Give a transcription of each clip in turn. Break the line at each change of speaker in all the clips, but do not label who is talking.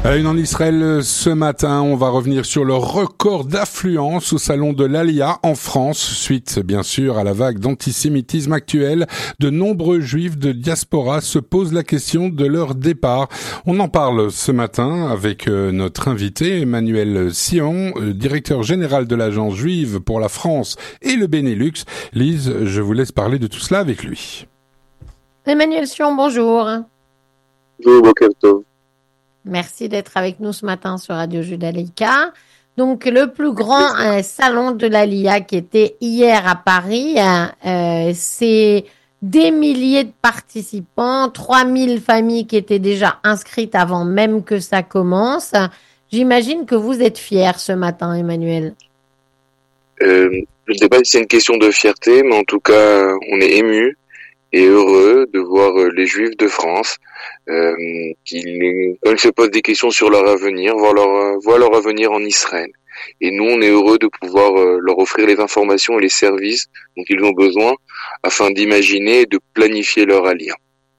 À la une en Israël ce matin, on va revenir sur le record d'affluence au salon de l'Aliyah en France, suite bien sûr à la vague d'antisémitisme actuelle. De nombreux juifs de diaspora se posent la question de leur départ. On en parle ce matin avec notre invité Emmanuel Sion, directeur général de l'Agence juive pour la France et le Benelux. Lise, je vous laisse parler de tout cela avec lui.
Emmanuel Sion, bonjour.
Bonjour, Boker Tov.
Merci d'être avec nous ce matin sur Radio Judaïka. Donc, le plus grand salon de l'Aliyah qui était hier à Paris, c'est des milliers de participants, 3000 familles qui étaient déjà inscrites avant même que ça commence. J'imagine que vous êtes fier ce matin, Emmanuel.
Je ne sais pas si c'est une question de fierté, mais en tout cas, on est ému et heureux de voir les Juifs de France quand ils se posent des questions sur leur avenir, voir leur avenir en Israël. Et nous, on est heureux de pouvoir leur offrir les informations et les services dont ils ont besoin afin d'imaginer et de planifier leur alliance.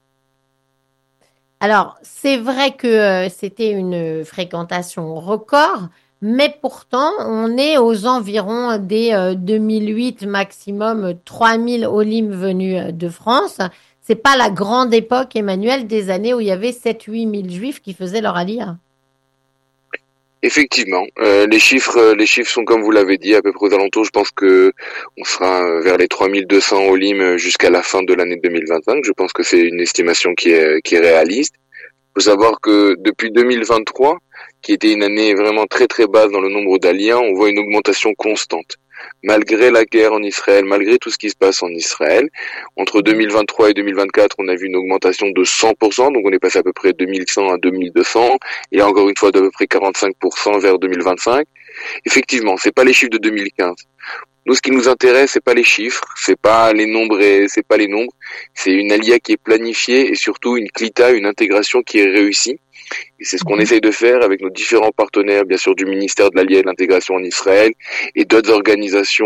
Alors, c'est vrai que c'était une fréquentation record, mais pourtant, on est aux environs des 2008 maximum 3000 Olim venus de France. C'est pas la grande époque, Emmanuel, des années où il y avait 7-8 000 juifs qui faisaient leur aliyah.
Effectivement, les chiffres sont comme vous l'avez dit, à peu près aux alentours. Je pense que on sera vers les 3200 Olim jusqu'à la fin de l'année 2025. Je pense que c'est une estimation qui est réaliste. Il faut savoir que depuis 2023, qui était une année vraiment très très basse dans le nombre d'aliens, on voit une augmentation constante. Malgré la guerre en Israël, malgré tout ce qui se passe en Israël, entre 2023 et 2024, on a vu une augmentation de 100%, donc on est passé à peu près de 2100 à 2200, et encore une fois d'à peu près 45% vers 2025. Effectivement, c'est pas les chiffres de 2015. Nous, ce qui nous intéresse, c'est pas les chiffres, c'est pas les nombres, c'est une alia qui est planifiée et surtout une klita, une intégration qui est réussie. Et c'est ce qu'on essaye de faire avec nos différents partenaires, bien sûr du ministère de l'Alia et de l'intégration en Israël et d'autres organisations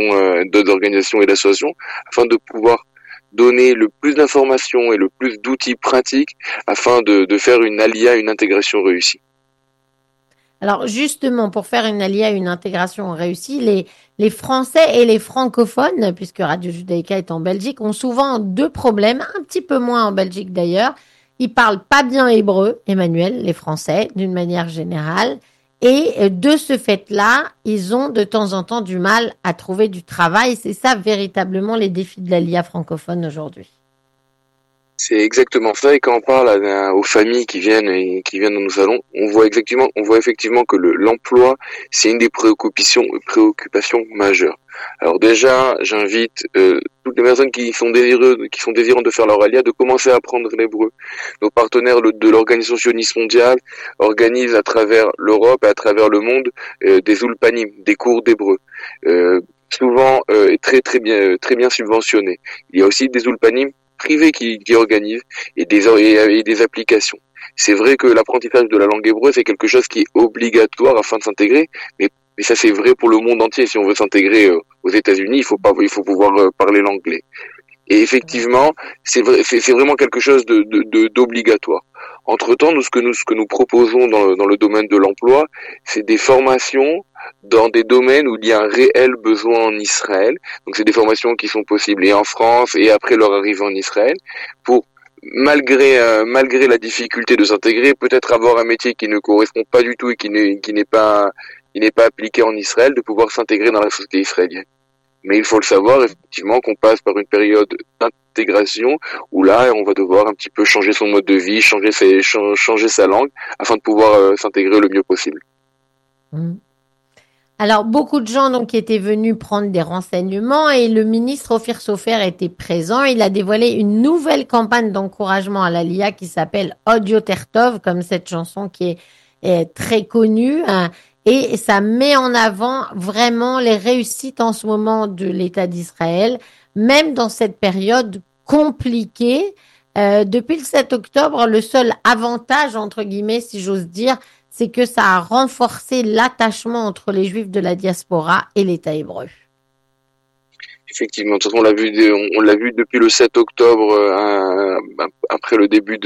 et d'associations, afin de pouvoir donner le plus d'informations et le plus d'outils pratiques afin de faire une alia, une intégration réussie.
Alors justement, pour faire une aliyah, une intégration réussie, les Français et les francophones, puisque Radio Judaïka est en Belgique, ont souvent deux problèmes, un petit peu moins en Belgique d'ailleurs. Ils parlent pas bien hébreu, Emmanuel, les Français, d'une manière générale. Et de ce fait-là, ils ont de temps en temps du mal à trouver du travail. C'est ça véritablement les défis de l'aliyah francophone aujourd'hui.
C'est exactement ça, et quand on parle aux familles qui viennent dans nos salons, on voit effectivement que l'emploi, c'est une des préoccupations majeures. Alors déjà, j'invite toutes les personnes qui sont désirantes de faire leur aliyah de commencer à apprendre l'hébreu. Nos partenaires de l'Organisation sioniste mondiale organisent à travers l'Europe et à travers le monde des ulpanim, des cours d'hébreu. Souvent très bien subventionnés. Il y a aussi des ulpanim privés qui organisent et des applications. C'est vrai que l'apprentissage de la langue hébreu, c'est quelque chose qui est obligatoire afin de s'intégrer, mais ça c'est vrai pour le monde entier. Si on veut s'intégrer aux États-Unis, il faut pouvoir parler l'anglais. Et effectivement, c'est vraiment quelque chose d'obligatoire. Entre-temps, ce que nous proposons dans le domaine de l'emploi, c'est des formations dans des domaines où il y a un réel besoin en Israël. Donc c'est des formations qui sont possibles et en France et après leur arrivée en Israël, pour malgré la difficulté de s'intégrer, peut-être avoir un métier qui ne correspond pas du tout et qui n'est pas appliqué en Israël, de pouvoir s'intégrer dans la société israélienne. Mais il faut le savoir, effectivement, qu'on passe par une période d'intégration où là, on va devoir un petit peu changer son mode de vie, changer sa langue, afin de pouvoir s'intégrer le mieux possible.
Alors, beaucoup de gens donc étaient venus prendre des renseignements et le ministre Ofir Sofer était présent. Il a dévoilé une nouvelle campagne d'encouragement à l'Aliyah qui s'appelle Od Yoter Tov, comme cette chanson qui est très connue. Et ça met en avant vraiment les réussites en ce moment de l'État d'Israël, même dans cette période compliquée. Depuis le 7 octobre, le seul avantage, entre guillemets, si j'ose dire, c'est que ça a renforcé l'attachement entre les Juifs de la diaspora et l'État hébreu.
Effectivement, de toute façon, on l'a vu depuis le 7 octobre, après le début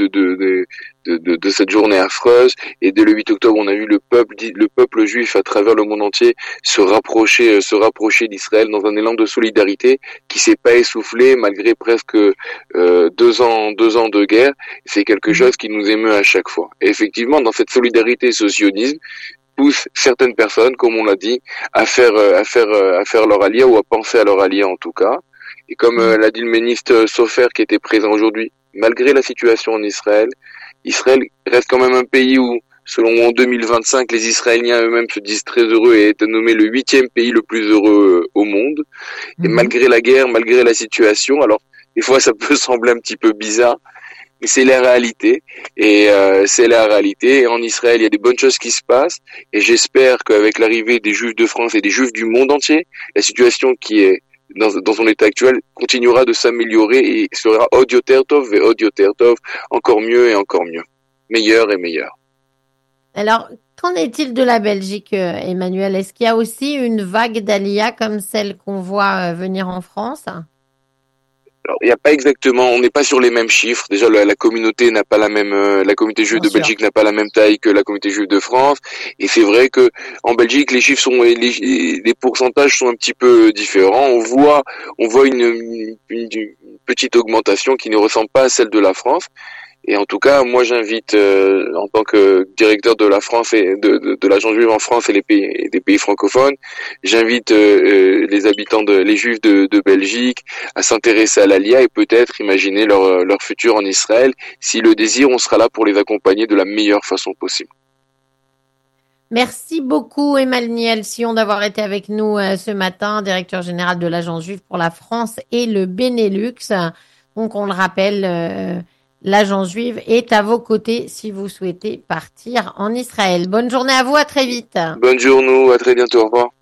de cette journée affreuse, et dès le 8 octobre, on a vu le peuple juif à travers le monde entier se rapprocher d'Israël dans un élan de solidarité qui s'est pas essoufflé malgré presque 2 ans de guerre. C'est quelque chose qui nous émeut à chaque fois. Et effectivement, dans cette solidarité, ce sionisme pousse certaines personnes, comme on l'a dit, à faire leur aliyah, ou à penser à leur aliyah en tout cas. Et comme l'a dit le ministre Sofer qui était présent aujourd'hui, malgré la situation en Israël reste quand même un pays où, selon en 2025, les Israéliens eux-mêmes se disent très heureux et est nommé le 8e pays le plus heureux au monde. Et malgré la guerre, malgré la situation, alors des fois ça peut sembler un petit peu bizarre, mais c'est la réalité, et c'est la réalité. Et en Israël, il y a des bonnes choses qui se passent, et j'espère qu'avec l'arrivée des Juifs de France et des Juifs du monde entier, la situation qui est dans son état actuel continuera de s'améliorer et sera Od Yoter Tov et Od Yoter Tov, encore mieux et encore mieux, meilleur et meilleur.
Alors, qu'en est-il de la Belgique, Emmanuel? Est-ce qu'il y a aussi une vague d'Aliyah comme celle qu'on voit venir en France?
Alors, il n'y a pas exactement, on n'est pas sur les mêmes chiffres. Déjà, la communauté n'a pas la même, la communauté juive de Belgique n'a pas la même taille que la communauté juive de France. Et c'est vrai que en Belgique, les chiffres les pourcentages sont un petit peu différents. On voit une petite augmentation qui ne ressemble pas à celle de la France. Et en tout cas, moi, j'invite, en tant que directeur de la France et de l'agence juive en France et des pays francophones, j'invite les Juifs de Belgique à s'intéresser à l'Aliyah et peut-être imaginer leur futur en Israël. Si le désir, on sera là pour les accompagner de la meilleure façon possible.
Merci beaucoup, Emmanuel Sion, d'avoir été avec nous ce matin, directeur général de l'agence juive pour la France et le Benelux. Donc, on le rappelle, l'agence juive est à vos côtés si vous souhaitez partir en Israël. Bonne journée à vous, à très vite.
Bonne journée, à très bientôt, au revoir.